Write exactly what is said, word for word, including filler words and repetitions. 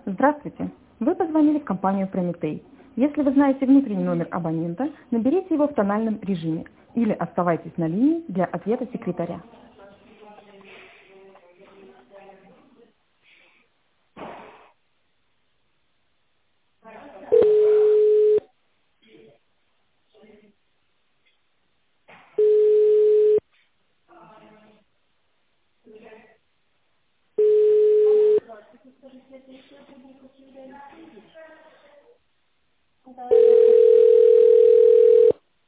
Здравствуйте. Вы позвонили в компанию Прометей. Если вы знаете внутренний номер абонента, наберите его в тональном режиме или оставайтесь на линии для ответа секретаря.